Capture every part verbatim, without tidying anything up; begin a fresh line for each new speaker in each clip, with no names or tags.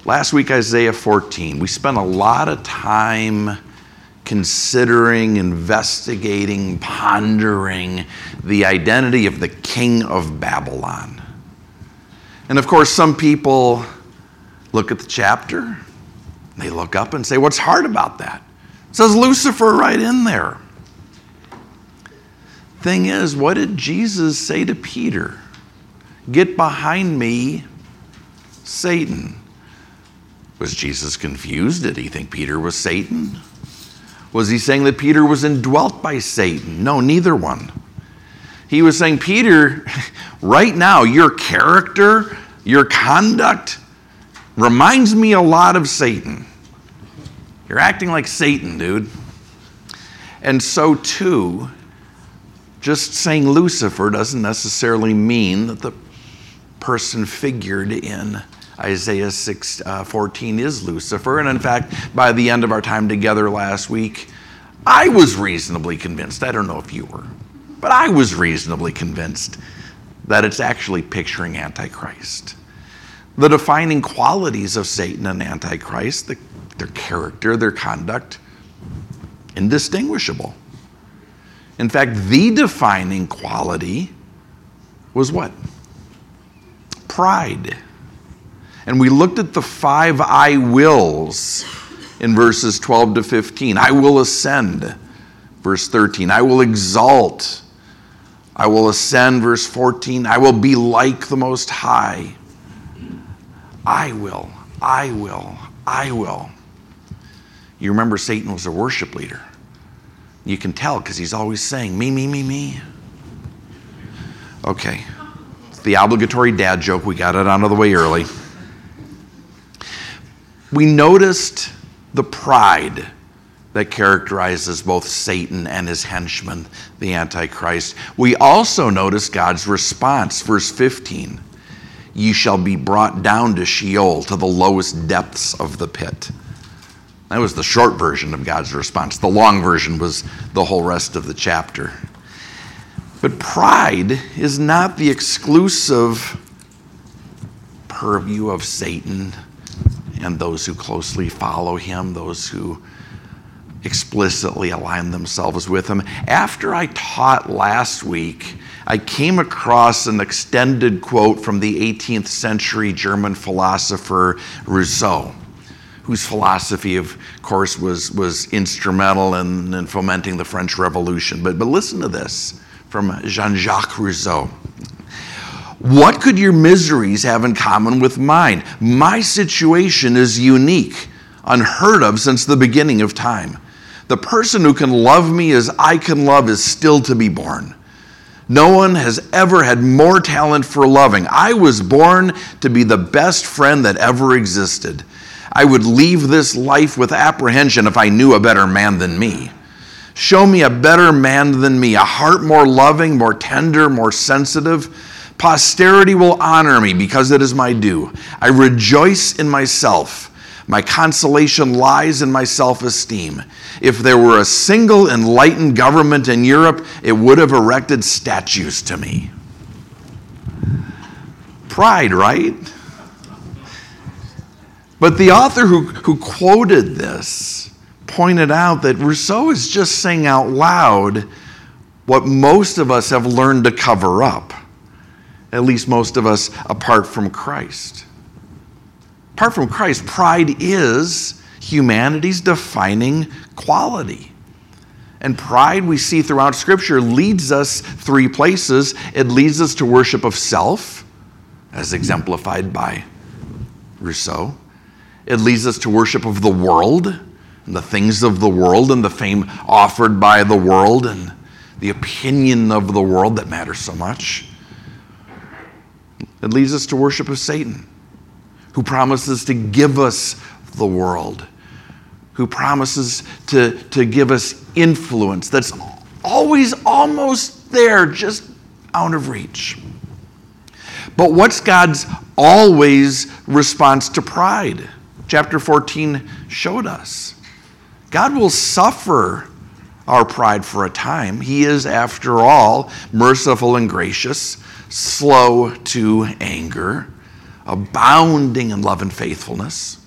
Last week, Isaiah fourteen. We spent a lot of time considering, investigating, pondering the identity of the king of Babylon. And of course, some people look at the chapter, they look up and say, what's hard about that? It says Lucifer right in there. Thing is, what did Jesus say to Peter? Get behind me, Satan. Was Jesus confused? Did he think Peter was Satan? Was he saying that Peter was indwelt by Satan? No, neither one. He was saying, Peter, right now, your character, your conduct reminds me a lot of Satan. You're acting like Satan, dude. And so, too, just saying Lucifer doesn't necessarily mean that the person figured in Isaiah six, uh, fourteen is Lucifer. And in fact, by the end of our time together last week, I was reasonably convinced, I don't know if you were, but I was reasonably convinced that it's actually picturing Antichrist. The defining qualities of Satan and Antichrist, the, their character, their conduct, indistinguishable. In fact, the defining quality was what? Pride. And we looked at the five I wills in verses twelve to fifteen. I will ascend, verse thirteen. I will exalt. I will ascend, verse fourteen. I will be like the Most High. I will, I will, I will. You remember Satan was a worship leader. You can tell because he's always saying, me, me, me, me. Okay. It's the obligatory dad joke. We got it out of the way early. We noticed the pride that characterizes both Satan and his henchman, the Antichrist. We also noticed God's response, verse fifteen. Ye shall be brought down to Sheol, to the lowest depths of the pit. That was the short version of God's response. The long version was the whole rest of the chapter. But pride is not the exclusive purview of Satan and those who closely follow him, those who explicitly align themselves with him. After I taught last week, I came across an extended quote from the eighteenth century German philosopher Rousseau, whose philosophy, of course, was, was instrumental in, in fomenting the French Revolution. But, but listen to this from Jean-Jacques Rousseau. What could your miseries have in common with mine? My situation is unique, unheard of since the beginning of time. The person who can love me as I can love is still to be born. No one has ever had more talent for loving. I was born to be the best friend that ever existed. I would leave this life with apprehension if I knew a better man than me. Show me a better man than me, a heart more loving, more tender, more sensitive. Posterity will honor me because it is my due. I rejoice in myself. My consolation lies in my self-esteem. If there were a single enlightened government in Europe, it would have erected statues to me. Pride, right? But the author who, who quoted this pointed out that Rousseau is just saying out loud what most of us have learned to cover up. At least most of us apart from Christ. Apart from Christ, pride is humanity's defining quality. And pride, we see throughout Scripture, leads us three places. It leads us to worship of self, as exemplified by Rousseau. It leads us to worship of the world, and the things of the world, and the fame offered by the world, and the opinion of the world that matters so much. It leads us to worship of Satan, who promises to give us the world, who promises to, to give us influence that's always almost there, just out of reach. But what's God's always response to pride? Chapter fourteen showed us. God will suffer our pride for a time. He is, after all, merciful and gracious, slow to anger, abounding in love and faithfulness,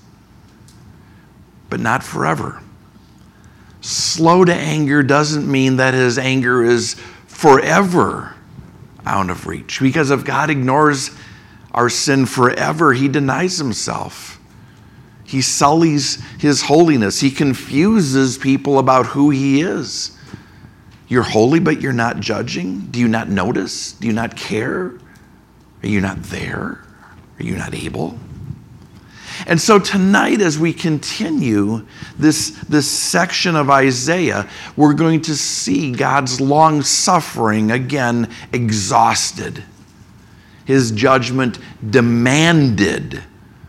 but not forever. Slow to anger doesn't mean that his anger is forever out of reach. Because if God ignores our sin forever, he denies himself. He sullies his holiness. He confuses people about who he is. You're holy, but you're not judging? Do you not notice? Do you not care? Are you not there? Are you not able? And so tonight, as we continue this, this section of Isaiah, we're going to see God's long suffering again exhausted. His judgment demanded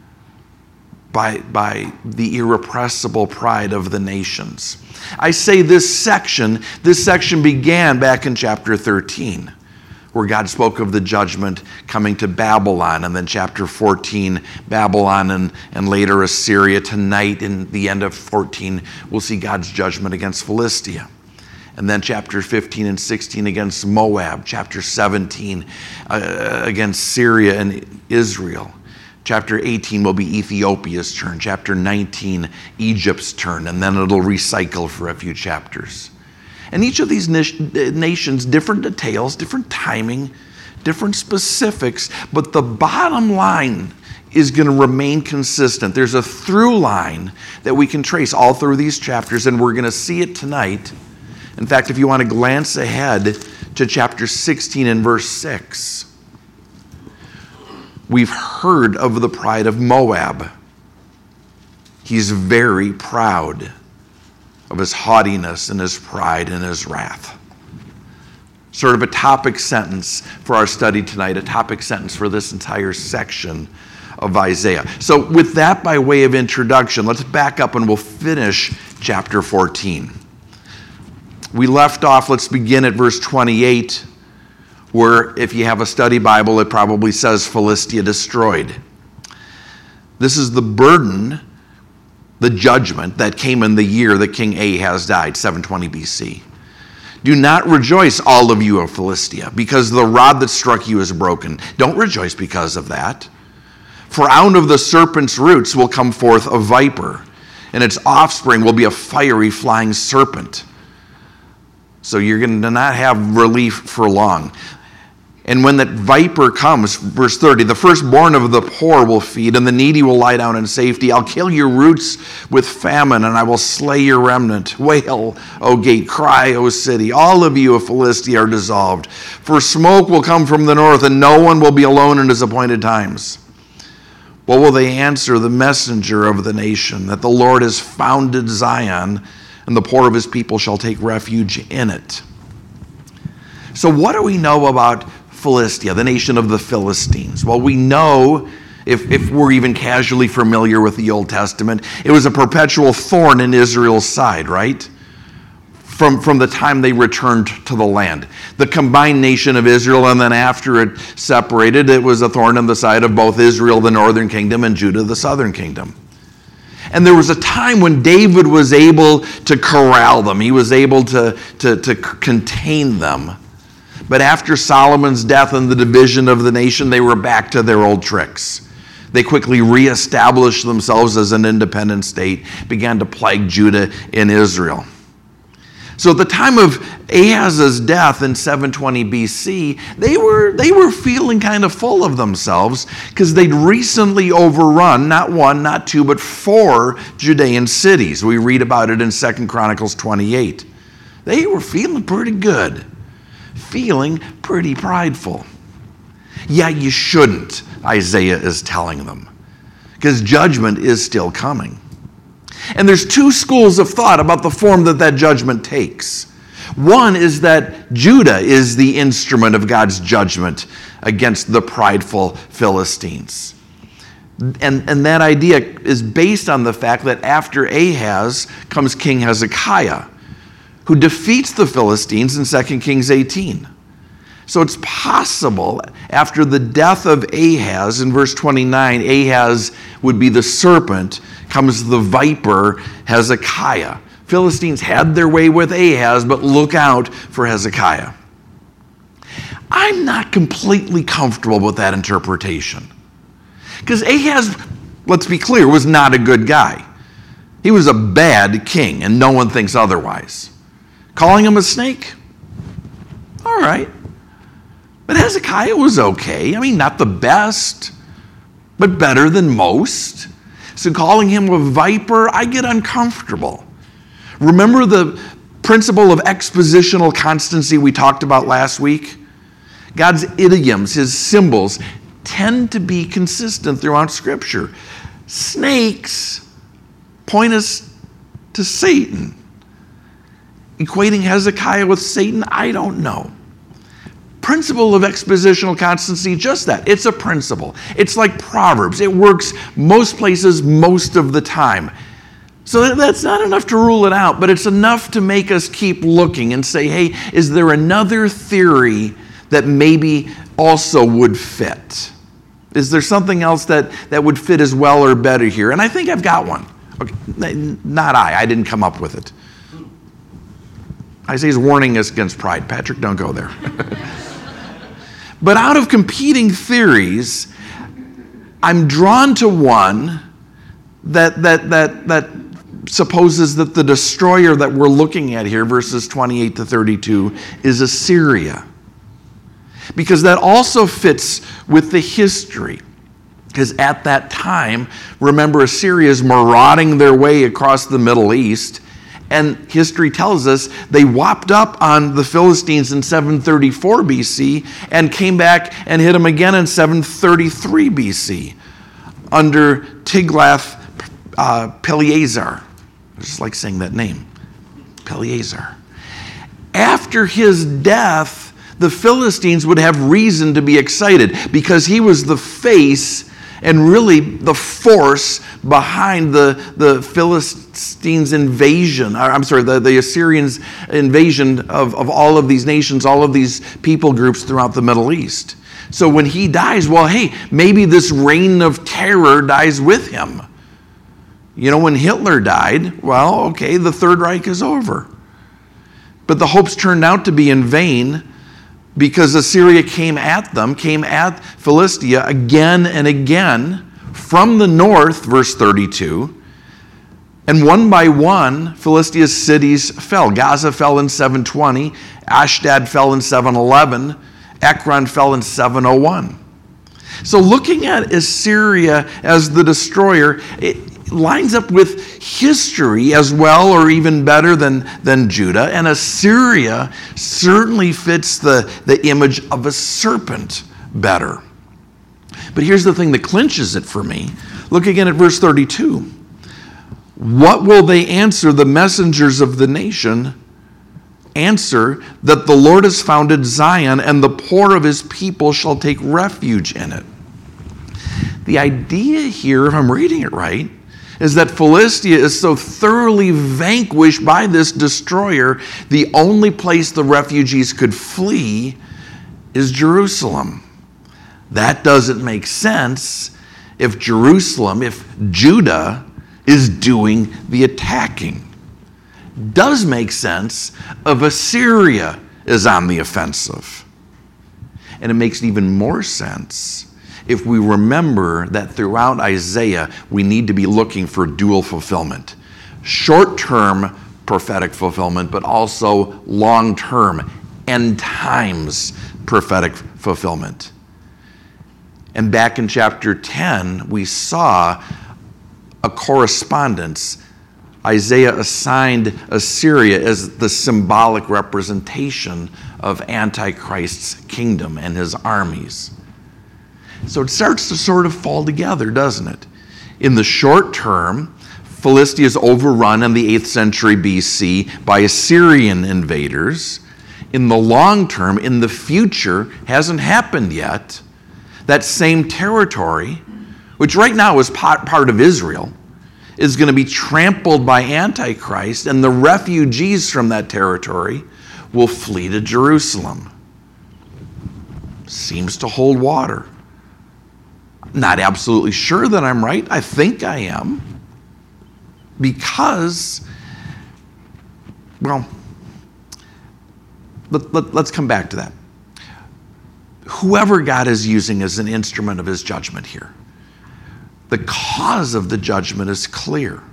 by, by the irrepressible pride of the nations. I say this section, this section began back in chapter thirteen, where God spoke of the judgment coming to Babylon, and then chapter fourteen, Babylon, and, and later Assyria. Tonight, in the end of fourteen, we'll see God's judgment against Philistia. And then chapter fifteen and sixteen against Moab. Chapter seventeen uh, against Syria and Israel. Chapter eighteen will be Ethiopia's turn. Chapter nineteen, Egypt's turn. And then it'll recycle for a few chapters. And each of these nations, different details, different timing, different specifics, but the bottom line is going to remain consistent. There's a through line that we can trace all through these chapters, and we're going to see it tonight. In fact, if you want to glance ahead to chapter sixteen and verse six, we've heard of the pride of Moab. He's very proud of his haughtiness and his pride and his wrath. Sort of a topic sentence for our study tonight, a topic sentence for this entire section of Isaiah. So with that by way of introduction, let's back up and we'll finish chapter fourteen. We left off, let's begin at verse twenty-eight, where if you have a study Bible, it probably says Philistia destroyed. This is the burden, the judgment that came in the year that King Ahaz died, seven twenty B C. Do not rejoice, all of you of Philistia, because the rod that struck you is broken. Don't rejoice because of that. For out of the serpent's roots will come forth a viper, and its offspring will be a fiery flying serpent. So you're going to not have relief for long. And when that viper comes, verse thirty, the firstborn of the poor will feed, and the needy will lie down in safety. I'll kill your roots with famine, and I will slay your remnant. Wail, O gate, cry, O city. All of you of Philistia are dissolved. For smoke will come from the north, and no one will be alone in his appointed times. What will they answer the messenger of the nation? That the Lord has founded Zion, and the poor of his people shall take refuge in it. So what do we know about Philistia, the nation of the Philistines? Well, we know, if, if we're even casually familiar with the Old Testament, it was a perpetual thorn in Israel's side, right? From, from the time they returned to the land. The combined nation of Israel, and then after it separated, it was a thorn in the side of both Israel, the northern kingdom, and Judah, the southern kingdom. And there was a time when David was able to corral them. He was able to, to, to contain them. But after Solomon's death and the division of the nation, they were back to their old tricks. They quickly reestablished themselves as an independent state, began to plague Judah and Israel. So at the time of Ahaz's death in seven twenty B C, they were, they were feeling kind of full of themselves because they'd recently overrun not one, not two, but four Judean cities. We read about it in Second Chronicles twenty-eight. They were feeling pretty good, feeling pretty prideful. Yeah, you shouldn't, Isaiah is telling them, because judgment is still coming. And there's two schools of thought about the form that that judgment takes. One is that Judah is the instrument of God's judgment against the prideful Philistines. And, and that idea is based on the fact that after Ahaz comes King Hezekiah, who defeats the Philistines in Second Kings eighteen. So it's possible after the death of Ahaz, in verse twenty-nine, Ahaz would be the serpent, comes the viper, Hezekiah. Philistines had their way with Ahaz, but look out for Hezekiah. I'm not completely comfortable with that interpretation. Because Ahaz, let's be clear, was not a good guy. He was a bad king, and no one thinks otherwise. Calling him a snake? All right. But Hezekiah was okay. I mean, not the best, but better than most. So calling him a viper, I get uncomfortable. Remember the principle of expositional constancy we talked about last week? God's idioms, his symbols, tend to be consistent throughout Scripture. Snakes point us to Satan. Equating Hezekiah with Satan, I don't know. Principle of expositional constancy, just that. It's a principle. It's like Proverbs. It works most places most of the time. So that's not enough to rule it out, but it's enough to make us keep looking and say, hey, is there another theory that maybe also would fit? Is there something else that, that would fit as well or better here? And I think I've got one. Okay, not I. I didn't come up with it. Isaiah's warning us against pride. Patrick, don't go there. But out of competing theories, I'm drawn to one that that that that supposes that the destroyer that we're looking at here, verses twenty-eight to thirty-two, is Assyria. Because that also fits with the history. Because at that time, remember, Assyria is marauding their way across the Middle East. And history tells us they whopped up on the Philistines in seven thirty-four B C and came back and hit them again in seven thirty-three B C under Tiglath-Pileser. I just like saying that name, Pileser. After his death, the Philistines would have reason to be excited because he was the face and really the force behind the, the Philistines' invasion, I'm sorry, the, the Assyrians' invasion of, of all of these nations, all of these people groups throughout the Middle East. So when he dies, well, hey, maybe this reign of terror dies with him. You know, when Hitler died, well, okay, the Third Reich is over. But the hopes turned out to be in vain, because Assyria came at them, came at Philistia again and again from the north, verse thirty-two. And one by one, Philistia's cities fell. Gaza fell in seven twenty. Ashdod fell in seven eleven. Ekron fell in seven oh one. So looking at Assyria as the destroyer, it lines up with history as well, or even better than, than Judah. And Assyria certainly fits the, the image of a serpent better. But here's the thing that clinches it for me. Look again at verse thirty-two. What will they answer the messengers of the nation? Answer that the Lord has founded Zion, and the poor of his people shall take refuge in it. The idea here, if I'm reading it right, is that Philistia is so thoroughly vanquished by this destroyer, the only place the refugees could flee is Jerusalem. That doesn't make sense if Jerusalem, if Judah is doing the attacking. Does make sense if Assyria is on the offensive. And it makes even more sense if we remember that throughout Isaiah, we need to be looking for dual fulfillment. Short-term prophetic fulfillment, but also long-term, end times prophetic fulfillment. And back in chapter ten, we saw a correspondence. Isaiah assigned Assyria as the symbolic representation of Antichrist's kingdom and his armies. So it starts to sort of fall together, doesn't it? In the short term, Philistia is overrun in the eighth century B C by Assyrian invaders. In the long term, in the future, hasn't happened yet, that same territory, which right now is part of Israel, is going to be trampled by Antichrist, and the refugees from that territory will flee to Jerusalem. Seems to hold water. Not absolutely sure that I'm right. I think I am. Because, well, let, let, let's come back to that. Whoever God is using as an instrument of his judgment here, The cause of the judgment is clear.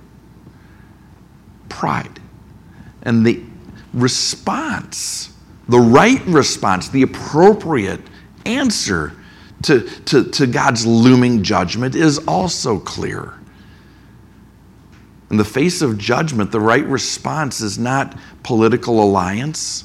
Pride. And the response, the right response, the appropriate answer to, to, to God's looming judgment is also clear. In the face of judgment, the right response is not political alliance.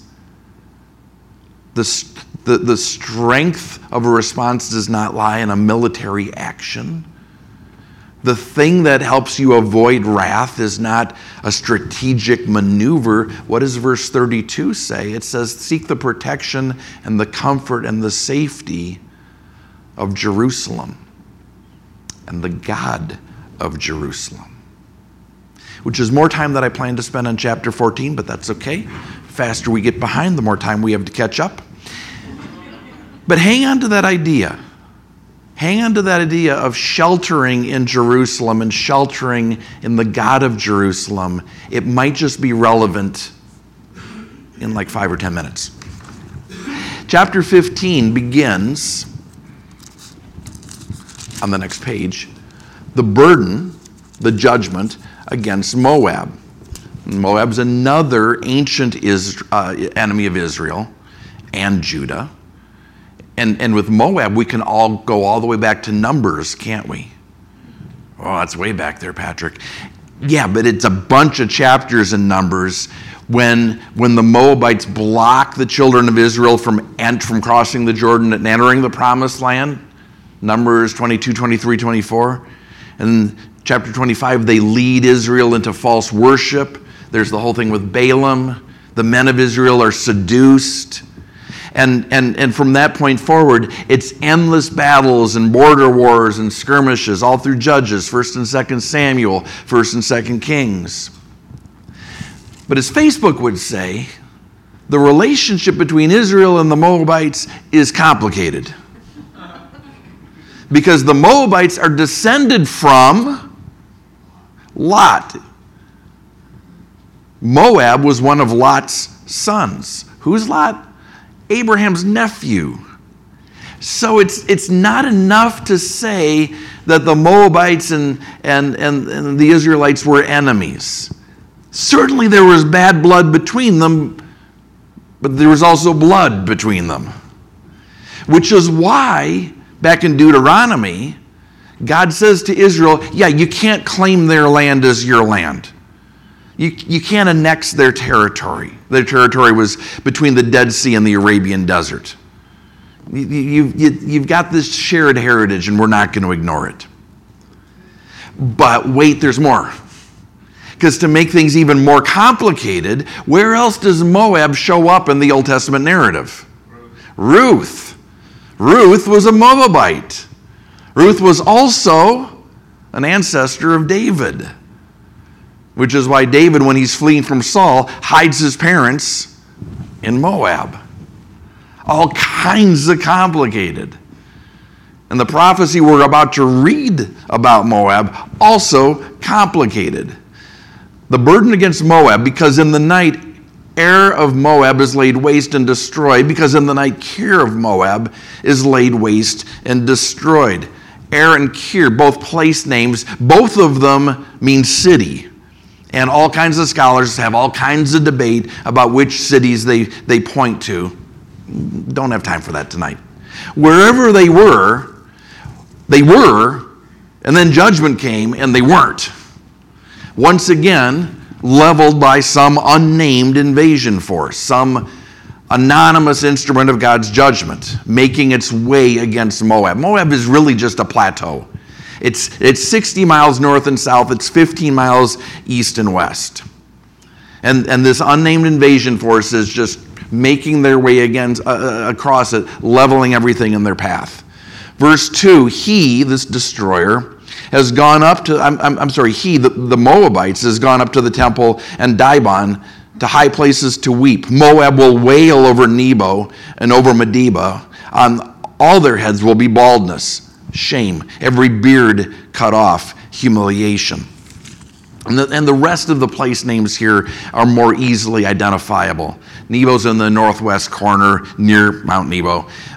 The, the, the strength of a response does not lie in a military action. The thing that helps you avoid wrath is not a strategic maneuver. What does verse thirty-two say? It says, seek the protection and the comfort and the safety of Jerusalem and the God of Jerusalem. Which is more time than I plan to spend on chapter fourteen, but that's okay. The faster we get behind, the more time we have to catch up. But hang on to that idea. Hang on to that idea of sheltering in Jerusalem and sheltering in the God of Jerusalem. It might just be relevant in like five or ten minutes. Chapter fifteen begins on the next page. The burden, the judgment against Moab. Moab's another ancient Isra- uh, enemy of Israel and Judah. And, and with Moab, we can all go all the way back to Numbers, can't we? Oh, that's way back there, Patrick. Yeah, but it's a bunch of chapters in Numbers when, when the Moabites block the children of Israel from, ent- from crossing the Jordan and entering the Promised Land. Numbers twenty-two, twenty-three, twenty-four. And chapter twenty-five, they lead Israel into false worship. There's the whole thing with Balaam. The men of Israel are seduced. And, and, and from that point forward, it's endless battles and border wars and skirmishes all through Judges, First and Second Samuel, First and Second Kings. But as Facebook would say, the relationship between Israel and the Moabites is complicated. Because the Moabites are descended from Lot. Moab was one of Lot's sons. Who's Lot? Abraham's nephew. So it's it's not enough to say that the Moabites and, and, and, and the Israelites were enemies. Certainly there was bad blood between them, but there was also blood between them. Which is why, back in Deuteronomy, God says to Israel, yeah, you can't claim their land as your land. You, you can't annex their territory. Their territory was between the Dead Sea and the Arabian Desert. You, you, you, you've got this shared heritage, and we're not going to ignore it. But wait, there's more. Because to make things even more complicated, where else does Moab show up in the Old Testament narrative? Ruth. Ruth was a Moabite. Ruth was also an ancestor of David. Which is why David, when he's fleeing from Saul, hides his parents in Moab. All kinds of complicated. And the prophecy we're about to read about Moab, also complicated. The burden against Moab, because in the night Ar of Moab is laid waste and destroyed, because in the night Kir of Moab is laid waste and destroyed. Ar and Kir, both place names, both of them mean city. And all kinds of scholars have all kinds of debate about which cities they, they point to. Don't have time for that tonight. Wherever they were, they were, and then judgment came and they weren't. Once again, leveled by some unnamed invasion force, some anonymous instrument of God's judgment, making its way against Moab. Moab is really just a plateau. It's, it's sixty miles north and south. It's fifteen miles east and west. And, and this unnamed invasion force is just making their way against, uh, across it, leveling everything in their path. Verse two, he, this destroyer, has gone up to, I'm, I'm, I'm sorry, he, the, the Moabites, has gone up to the temple and Dibon, to high places to weep. Moab will wail over Nebo and over Medeba. On all their heads will be baldness. Shame, every beard cut off, humiliation. And the, and the rest of the place names here are more easily identifiable. Nebo's in the northwest corner near Mount Nebo.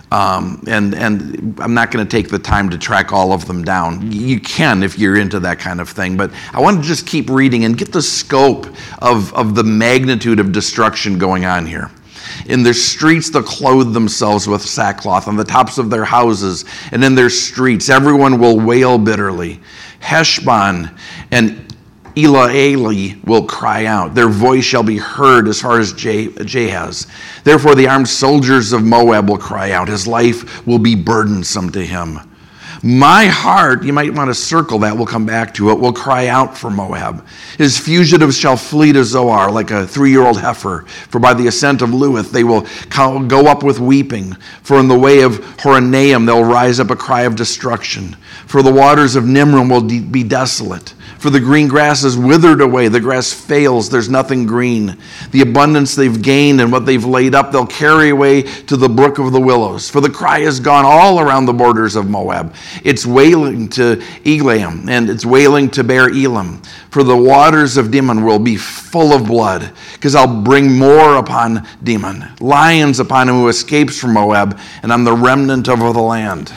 Um, and, and I'm not going to take the time to track all of them down. You can if you're into that kind of thing. But I want to just keep reading and get the scope of, of the magnitude of destruction going on here. In their streets they'll clothe themselves with sackcloth. On the tops of their houses and in their streets everyone will wail bitterly. Heshbon and Elealeh will cry out. Their voice shall be heard as far as Jahaz. Therefore the armed soldiers of Moab will cry out. His life will be burdensome to him. My heart, you might want to circle that, we'll come back to it, will cry out for Moab. His fugitives shall flee to Zoar like a three-year-old heifer. For by the ascent of Luith they will go up with weeping. For in the way of Horonaim they'll rise up a cry of destruction. For the waters of Nimrim will de- be desolate. For the green grass is withered away. The grass fails. There's nothing green. The abundance they've gained and what they've laid up, they'll carry away to the brook of the willows. For the cry has gone all around the borders of Moab. It's wailing to Eglaim, and it's wailing to Beer Elam. For the waters of Dimon will be full of blood, because I'll bring more upon Dimon, lions upon him who escapes from Moab, and on the remnant of the land.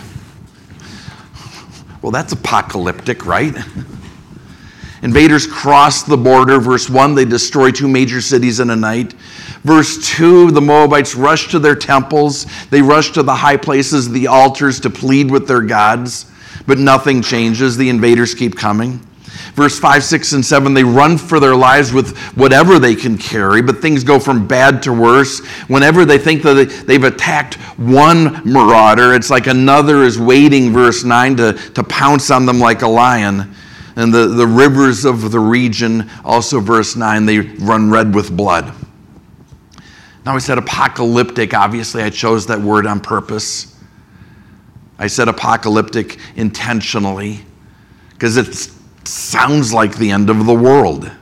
Well, that's apocalyptic, right? Invaders cross the border. Verse one, they destroy two major cities in a night. Verse two, the Moabites rush to their temples. They rush to the high places, the altars, to plead with their gods. But nothing changes. The invaders keep coming. Verse five, six, and seven, they run for their lives with whatever they can carry, but things go from bad to worse. Whenever they think that they've attacked one marauder, it's like another is waiting, verse nine, to, to pounce on them like a lion. And the, the rivers of the region, also verse nine, they run red with blood. Now I said apocalyptic. Obviously, I chose that word on purpose. I said apocalyptic intentionally because it sounds like the end of the world.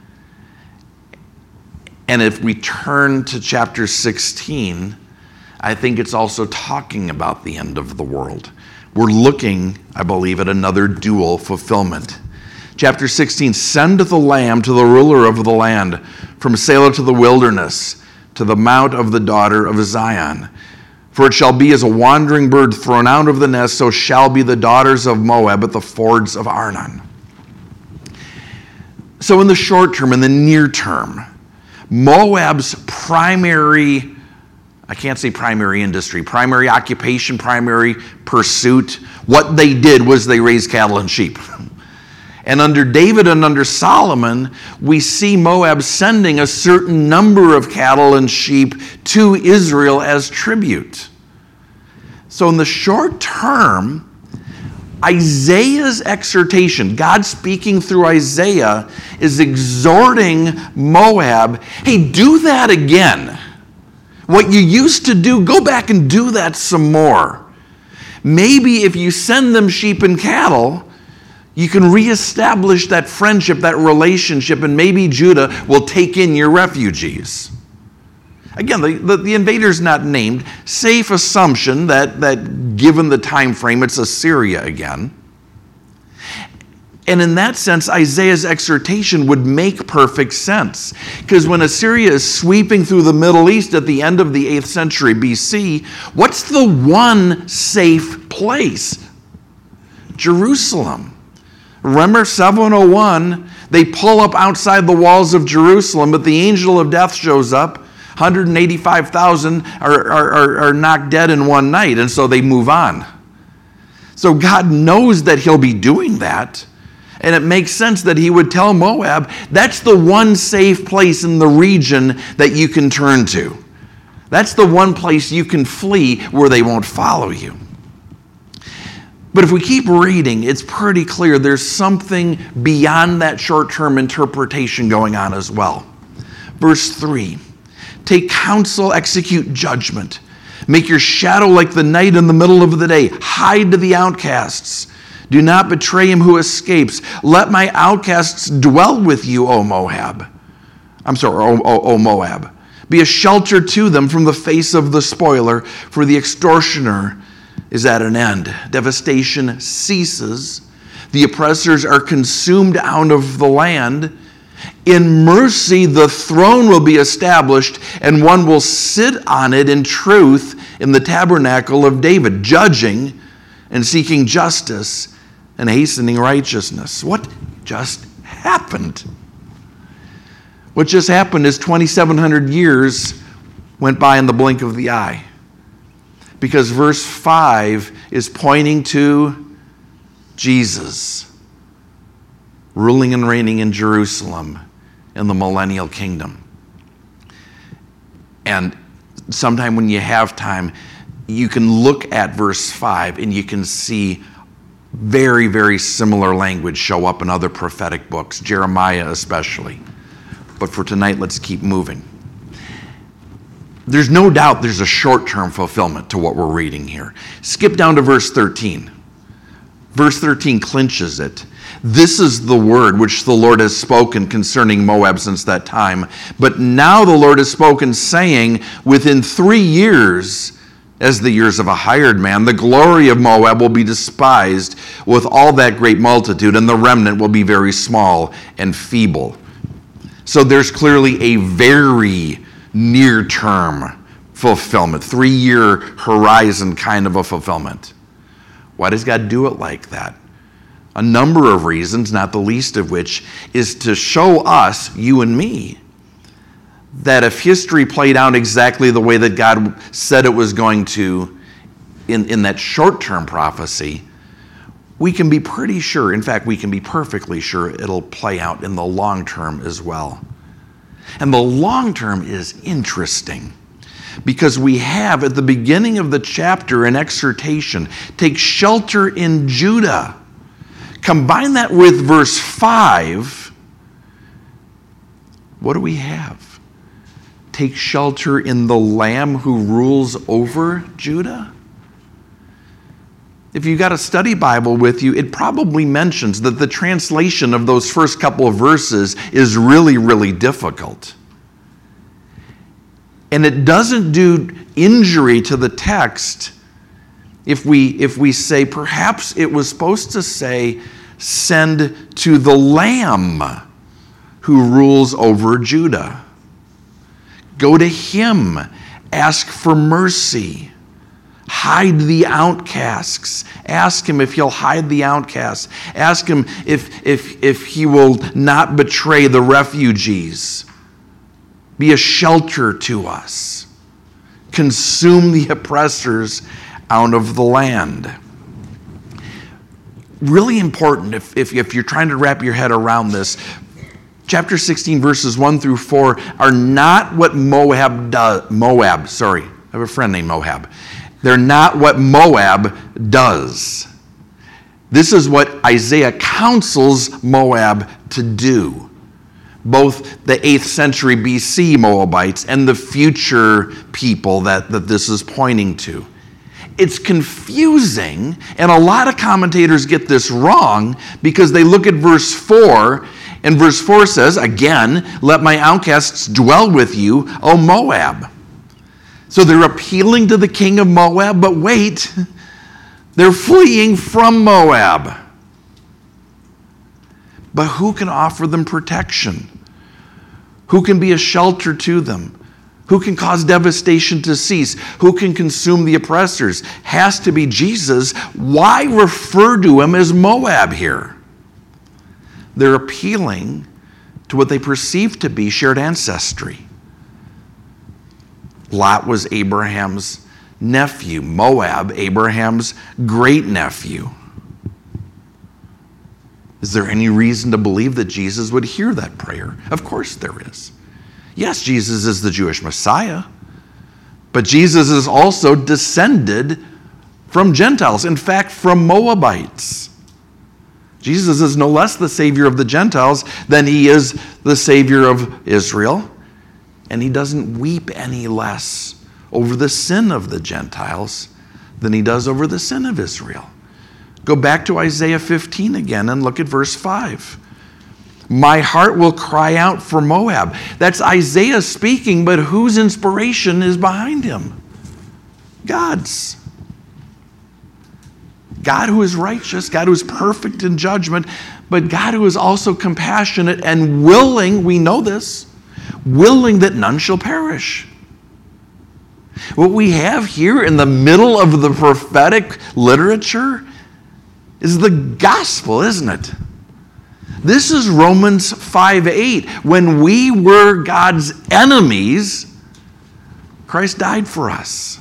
And if we turn to chapter sixteen, I think it's also talking about the end of the world. We're looking, I believe, at another dual fulfillment. Chapter sixteen, send the lamb to the ruler of the land, from Selah to the wilderness, to the mount of the daughter of Zion. For it shall be as a wandering bird thrown out of the nest, so shall be the daughters of Moab at the fords of Arnon. So in the short term, in the near term, Moab's primary, I can't say primary industry, primary occupation, primary pursuit, what they did was they raised cattle and sheep. And under David and under Solomon, we see Moab sending a certain number of cattle and sheep to Israel as tribute. So in the short term, Isaiah's exhortation, God speaking through Isaiah, is exhorting Moab, hey, do that again. What you used to do, go back and do that some more. Maybe if you send them sheep and cattle, you can reestablish that friendship, that relationship, and maybe Judah will take in your refugees. Again, the, the, the invader's not named. Safe assumption that, that given the time frame, it's Assyria again. And in that sense, Isaiah's exhortation would make perfect sense. Because when Assyria is sweeping through the Middle East at the end of the eighth century B C, what's the one safe place? Jerusalem. Remember seven oh one, they pull up outside the walls of Jerusalem, but the angel of death shows up. one hundred eighty-five thousand are, are, are knocked dead in one night, and so they move on. So God knows that he'll be doing that. And it makes sense that he would tell Moab, that's the one safe place in the region that you can turn to. That's the one place you can flee where they won't follow you. But if we keep reading, it's pretty clear there's something beyond that short-term interpretation going on as well. Verse three, take counsel, execute judgment. Make your shadow like the night in the middle of the day. Hide to the outcasts. Do not betray him who escapes. Let my outcasts dwell with you, O Moab. I'm sorry, O, o, o Moab. Be a shelter to them from the face of the spoiler, for the extortioner is at an end. Devastation ceases. The oppressors are consumed out of the land. In mercy, the throne will be established, and one will sit on it in truth in the tabernacle of David, judging and seeking justice and hastening righteousness. What just happened? What just happened is twenty-seven hundred years went by in the blink of the eye. Because verse five is pointing to Jesus ruling and reigning in Jerusalem in the millennial kingdom. And sometime when you have time, you can look at verse five and you can see very, very similar language show up in other prophetic books, Jeremiah especially. But for tonight, let's keep moving. There's no doubt there's a short-term fulfillment to what we're reading here. Skip down to verse thirteen. Verse thirteen clinches it. This is the word which the Lord has spoken concerning Moab since that time. But now the Lord has spoken, saying, within three years, as the years of a hired man, the glory of Moab will be despised with all that great multitude, and the remnant will be very small and feeble. So there's clearly a very near-term fulfillment, three-year horizon kind of a fulfillment. Why does God do it like that? A number of reasons, not the least of which is to show us, you and me, that if history played out exactly the way that God said it was going to in, in that short-term prophecy, we can be pretty sure, in fact, we can be perfectly sure it'll play out in the long term as well. And the long term is interesting because we have at the beginning of the chapter an exhortation, take shelter in Judah. Combine that with verse five, what do we have? Take shelter in the Lamb who rules over Judah? If you've got a study Bible with you, it probably mentions that the translation of those first couple of verses is really, really difficult. And it doesn't do injury to the text if we, if we say perhaps it was supposed to say, send to the Lamb who rules over Judah. Go to him, ask for mercy. Hide the outcasts. Ask him if he'll hide the outcasts. Ask him if, if, if he will not betray the refugees. Be a shelter to us. Consume the oppressors out of the land. Really important if, if, if you're trying to wrap your head around this. Chapter sixteen, verses one through four are not what Moab does. Moab, sorry. I have a friend named Moab. They're not what Moab does. This is what Isaiah counsels Moab to do. Both the eighth century B C Moabites and the future people that, that this is pointing to. It's confusing, and a lot of commentators get this wrong because they look at verse four, and verse four says, again, let my outcasts dwell with you, O Moab. So they're appealing to the king of Moab, but wait, they're fleeing from Moab. But who can offer them protection? Who can be a shelter to them? Who can cause devastation to cease? Who can consume the oppressors? Has to be Jesus. Why refer to him as Moab here? They're appealing to what they perceive to be shared ancestry. Lot was Abraham's nephew. Moab, Abraham's great-nephew. Is there any reason to believe that Jesus would hear that prayer? Of course there is. Yes, Jesus is the Jewish Messiah, but Jesus is also descended from Gentiles, in fact, from Moabites. Jesus is no less the Savior of the Gentiles than he is the Savior of Israel, and he doesn't weep any less over the sin of the Gentiles than he does over the sin of Israel. Go back to Isaiah fifteen again and look at verse five. My heart will cry out for Moab. That's Isaiah speaking, but whose inspiration is behind him? God's. God who is righteous, God who is perfect in judgment, but God who is also compassionate and willing, we know this, willing that none shall perish. What we have here in the middle of the prophetic literature is the gospel, isn't it? This is Romans five eight. When we were God's enemies, Christ died for us.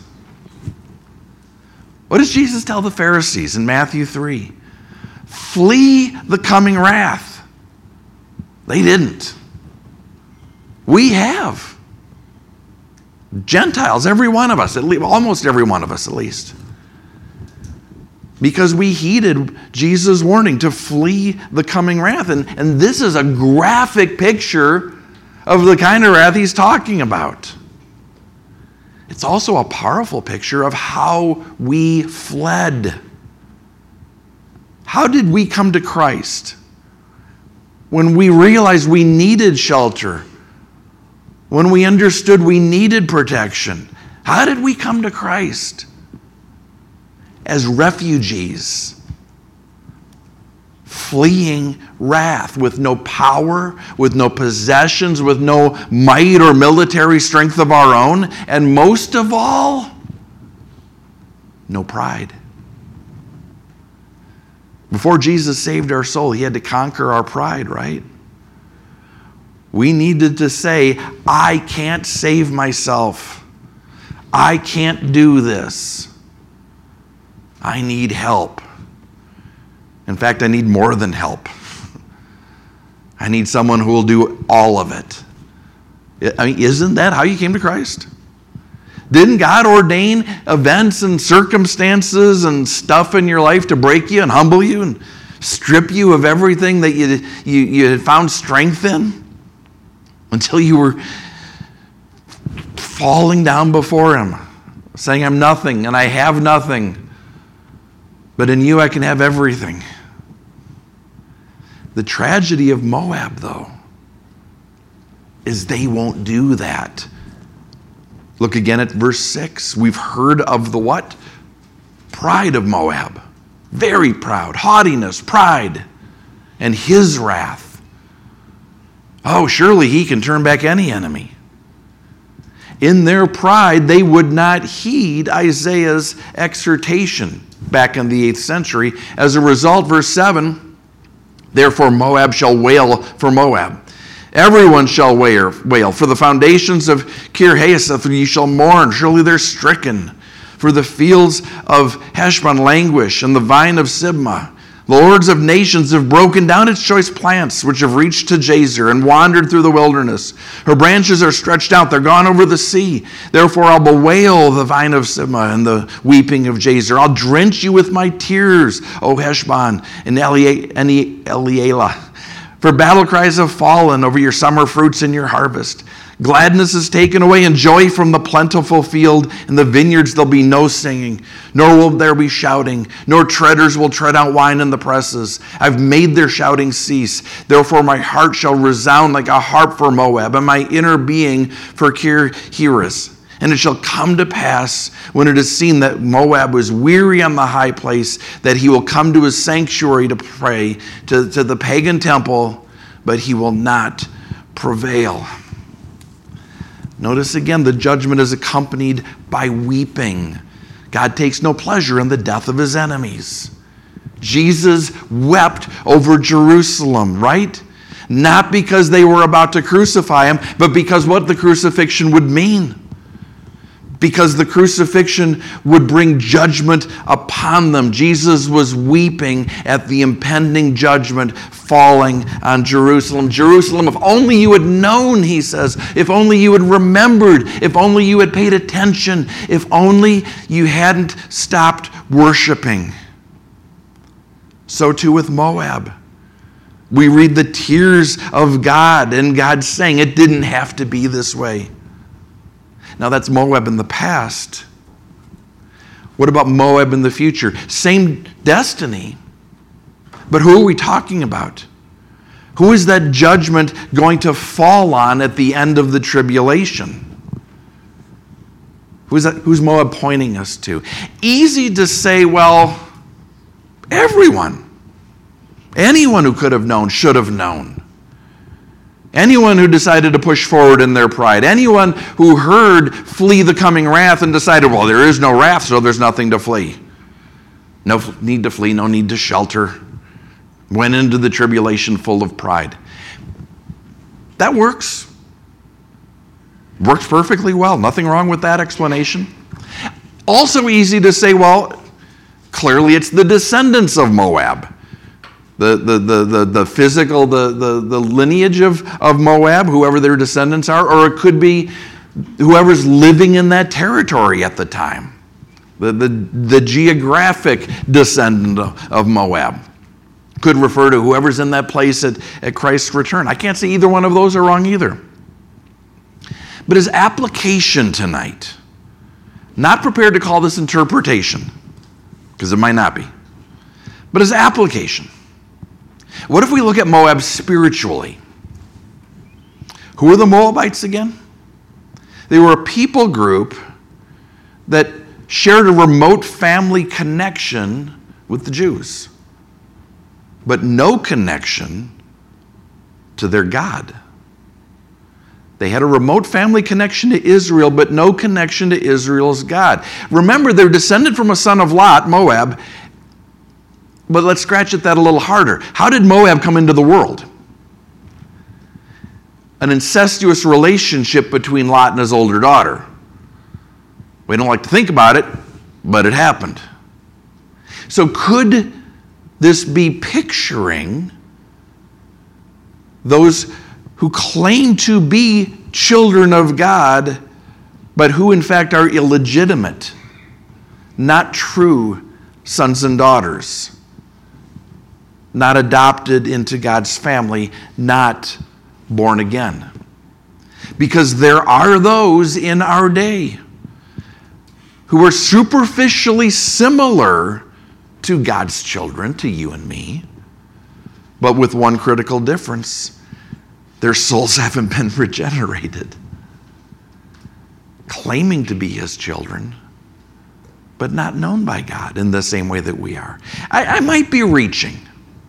What does Jesus tell the Pharisees in Matthew three? Flee the coming wrath. They didn't. We have. Gentiles, every one of us, at least, almost every one of us at least. Because we heeded Jesus' warning to flee the coming wrath. And, and this is a graphic picture of the kind of wrath he's talking about. It's also a powerful picture of how we fled. How did we come to Christ? When we realized we needed shelter, when we understood we needed protection, how did we come to Christ? As refugees, fleeing wrath, with no power, with no possessions, with no might or military strength of our own, and most of all, no pride. Before Jesus saved our soul, he had to conquer our pride, right? We needed to say, I can't save myself. I can't do this. I need help. In fact, I need more than help. I need someone who will do all of it. I mean, isn't that how you came to Christ? Didn't God ordain events and circumstances and stuff in your life to break you and humble you and strip you of everything that you, you, you had found strength in until you were falling down before him, saying, I'm nothing and I have nothing, but in you I can have everything. The tragedy of Moab, though, is they won't do that. Look again at verse six. We've heard of the what? Pride of Moab. Very proud. Haughtiness, pride, and his wrath. Oh, surely he can turn back any enemy. In their pride, they would not heed Isaiah's exhortation back in the eighth century. As a result, verse seven, therefore Moab shall wail for Moab. Everyone shall wail. For the foundations of Kir-Hareseth ye shall mourn. Surely they're stricken. For the fields of Heshbon languish, and the vine of Sibmah. The lords of nations have broken down its choice plants, which have reached to Jazer and wandered through the wilderness. Her branches are stretched out. They're gone over the sea. Therefore I'll bewail the vine of Sibmah and the weeping of Jazer. I'll drench you with my tears, O Heshbon and Elealeh. For battle cries have fallen over your summer fruits and your harvest. Gladness is taken away and joy from the plentiful field. In the vineyards there'll be no singing, nor will there be shouting, nor treaders will tread out wine in the presses. I've made their shouting cease. Therefore my heart shall resound like a harp for Moab, and my inner being for Kir-Heres. And it shall come to pass, when it is seen that Moab was weary on the high place, that he will come to his sanctuary to pray, to, to the pagan temple, but he will not prevail. Notice again, the judgment is accompanied by weeping. God takes no pleasure in the death of his enemies. Jesus wept over Jerusalem, right? Not because they were about to crucify him, but because what the crucifixion would mean. Because the crucifixion would bring judgment upon them. Jesus was weeping at the impending judgment falling on Jerusalem. Jerusalem, if only you had known, he says, if only you had remembered, if only you had paid attention, if only you hadn't stopped worshiping. So too with Moab. We read the tears of God, and God saying it didn't have to be this way. Now that's Moab in the past. What about Moab in the future? Same destiny. But who are we talking about? Who is that judgment going to fall on at the end of the tribulation? Who's that, who's Moab pointing us to? Easy to say, well, everyone. Anyone who could have known should have known. Anyone who decided to push forward in their pride. Anyone who heard flee the coming wrath and decided, well, there is no wrath, so there's nothing to flee. No need to flee, no need to shelter. Went into the tribulation full of pride. That works. Works perfectly well. Nothing wrong with that explanation. Also easy to say, well, clearly it's the descendants of Moab. The, the, the, the, the physical, the, the, the lineage of, of Moab, whoever their descendants are, or it could be whoever's living in that territory at the time. The, the, the geographic descendant of Moab. Could refer to whoever's in that place at, at Christ's return. I can't say either one of those are wrong either. But his application tonight, not prepared to call this interpretation, because it might not be, but his application. What if we look at Moab spiritually? Who are the Moabites again? They were a people group that shared a remote family connection with the Jews, but no connection to their God. They had a remote family connection to Israel, but no connection to Israel's God. Remember, they're descended from a son of Lot, Moab, but let's scratch at that a little harder. How did Moab come into the world? An incestuous relationship between Lot and his older daughter. We don't like to think about it, but it happened. So could this be picturing those who claim to be children of God, but who in fact are illegitimate, not true sons and daughters, not adopted into God's family, not born again? Because there are those in our day who are superficially similar to God's children, to you and me, but with one critical difference: their souls haven't been regenerated. Claiming to be his children, but not known by God in the same way that we are. I, I might be reaching.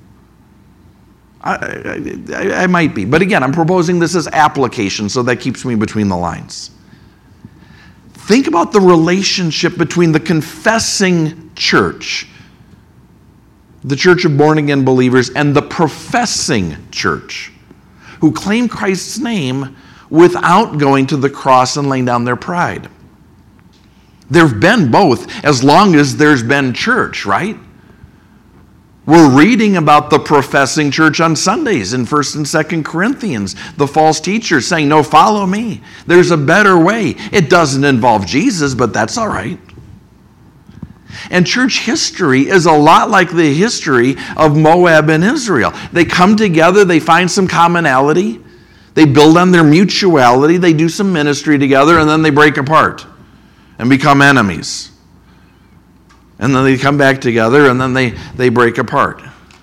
I, I, I might be. But again, I'm proposing this as application, so that keeps me between the lines. Think about the relationship between the confessing church, the church of born-again believers, and the professing church, who claim Christ's name without going to the cross and laying down their pride. There have been both as long as there's been church, right? We're reading about the professing church on Sundays in First and Second Corinthians, the false teachers saying, no, follow me. There's a better way. It doesn't involve Jesus, but that's all right. And church history is a lot like the history of Moab and Israel. They come together, they find some commonality, they build on their mutuality, they do some ministry together, and then they break apart and become enemies. And then they come back together, and then they, they break apart.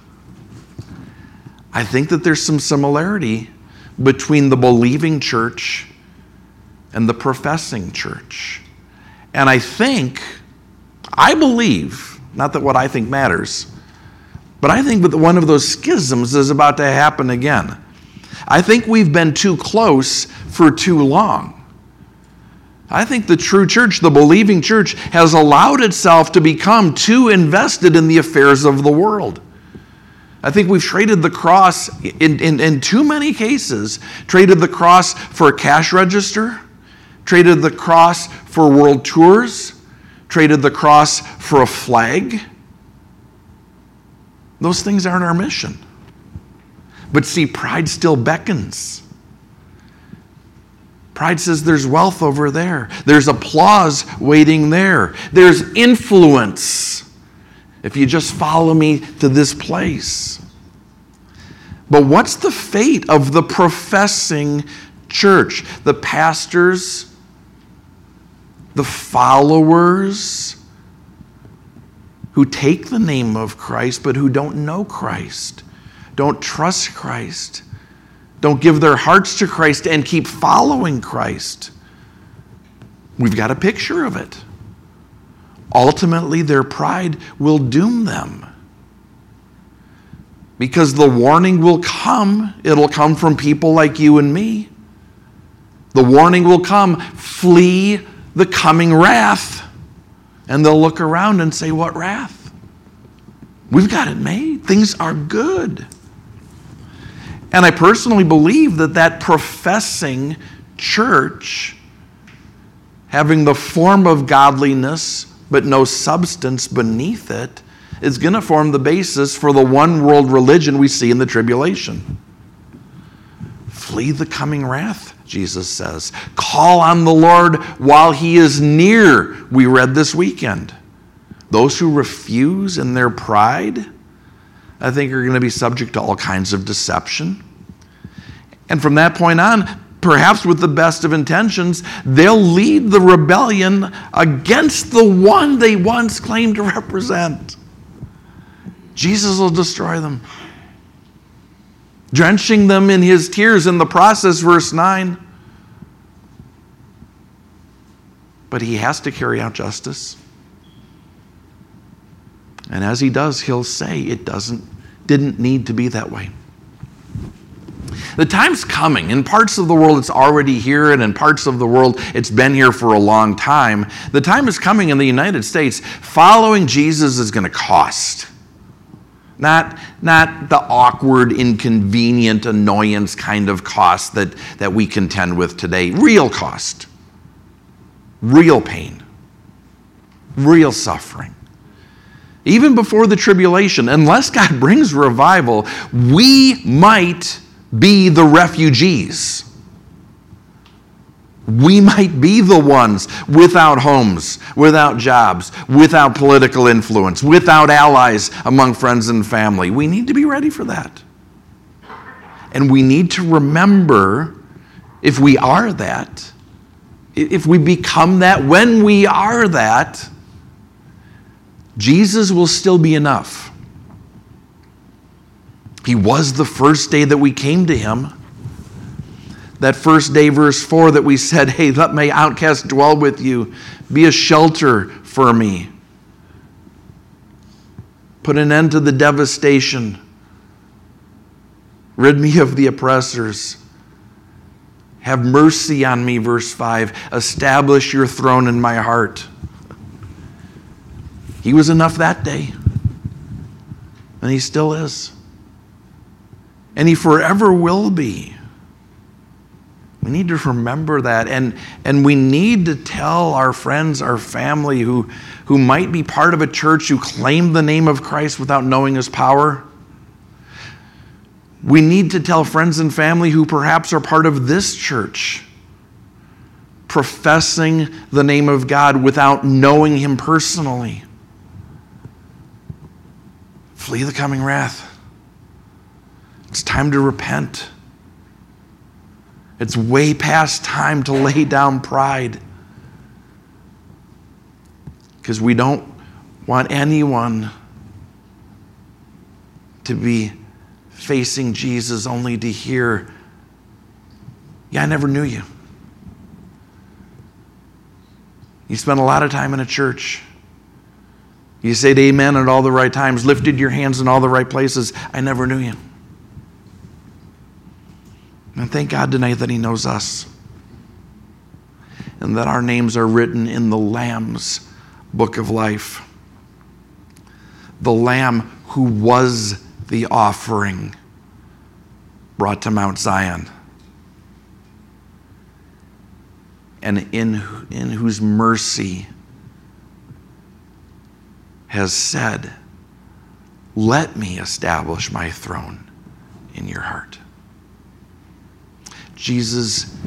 I think that there's some similarity between the believing church and the professing church. And I think, I believe, not that what I think matters, but I think that one of those schisms is about to happen again. I think we've been too close for too long. I think the true church, the believing church, has allowed itself to become too invested in the affairs of the world. I think we've traded the cross, in, in, in too many cases, traded the cross for a cash register, traded the cross for world tours, traded the cross for a flag. Those things aren't our mission. But see, pride still beckons. Pride says there's wealth over there. There's applause waiting there. There's influence if you just follow me to this place. But what's the fate of the professing church? The pastors, the followers who take the name of Christ but who don't know Christ, don't trust Christ, don't give their hearts to Christ and keep following Christ. We've got a picture of it. Ultimately, their pride will doom them. Because the warning will come. It'll come from people like you and me. The warning will come, flee the coming wrath. And they'll look around and say, what wrath? We've got it made. Things are good. And I personally believe that that professing church, having the form of godliness but no substance beneath it, is going to form the basis for the one world religion we see in the tribulation. Flee the coming wrath, Jesus says. Call on the Lord while he is near, we read this weekend. Those who refuse in their pride, I think, are going to be subject to all kinds of deception. And from that point on, perhaps with the best of intentions, they'll lead the rebellion against the one they once claimed to represent. Jesus will destroy them, drenching them in his tears in the process, verse nine. But he has to carry out justice. And as he does, he'll say it doesn't, didn't need to be that way. The time's coming. In parts of the world, it's already here, and in parts of the world, it's been here for a long time. The time is coming in the United States. Following Jesus is going to cost. Not, not the awkward, inconvenient, annoyance kind of cost that, that we contend with today. Real cost. Real pain. Real suffering. Even before the tribulation, unless God brings revival, we might be the refugees. We might be the ones without homes, without jobs, without political influence, without allies among friends and family. We need to be ready for that. And we need to remember, if we are that, if we become that, when we are that, Jesus will still be enough. He was the first day that we came to him. That first day, verse four, that we said, hey, let my outcast dwell with you. Be a shelter for me. Put an end to the devastation. Rid me of the oppressors. Have mercy on me, verse five. Establish your throne in my heart. He was enough that day. And he still is. And he forever will be. We need to remember that, and, and we need to tell our friends, our family who, who might be part of a church who claim the name of Christ without knowing his power. We need to tell friends and family who perhaps are part of this church, professing the name of God without knowing him personally. Flee the coming wrath. It's time to repent. It's way past time to lay down pride. Because we don't want anyone to be facing Jesus only to hear, yeah, I never knew you. You spent a lot of time in a church. You said amen at all the right times, lifted your hands in all the right places. I never knew you. And thank God tonight that he knows us. And that our names are written in the Lamb's book of life. The Lamb who was the offering brought to Mount Zion. And in, in whose mercy has said, let me establish my throne in your heart. Jesus,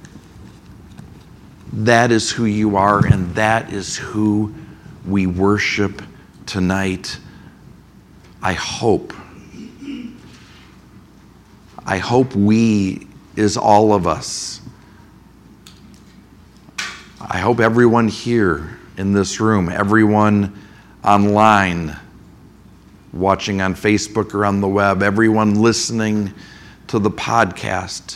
that is who you are, and that is who we worship tonight. I hope, I hope we is all of us. I hope everyone here in this room, everyone online, watching on Facebook or on the web, everyone listening to the podcast,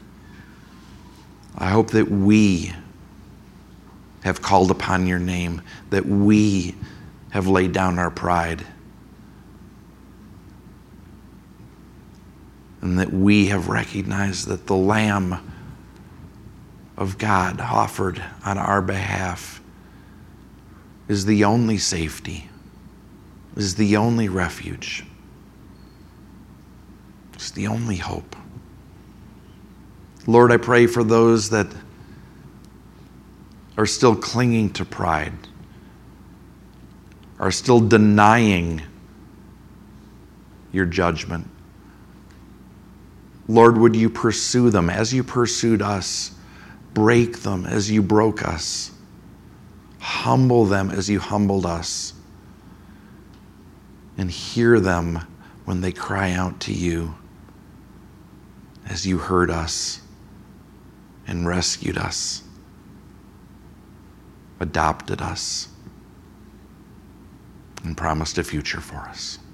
I hope that we have called upon your name, that we have laid down our pride, and that we have recognized that the Lamb of God offered on our behalf is the only safety, is the only refuge, is the only hope. Lord, I pray for those that are still clinging to pride, are still denying your judgment. Lord, would you pursue them as you pursued us? Break them as you broke us. Humble them as you humbled us. And hear them when they cry out to you as you heard us and rescued us, adopted us, and promised a future for us.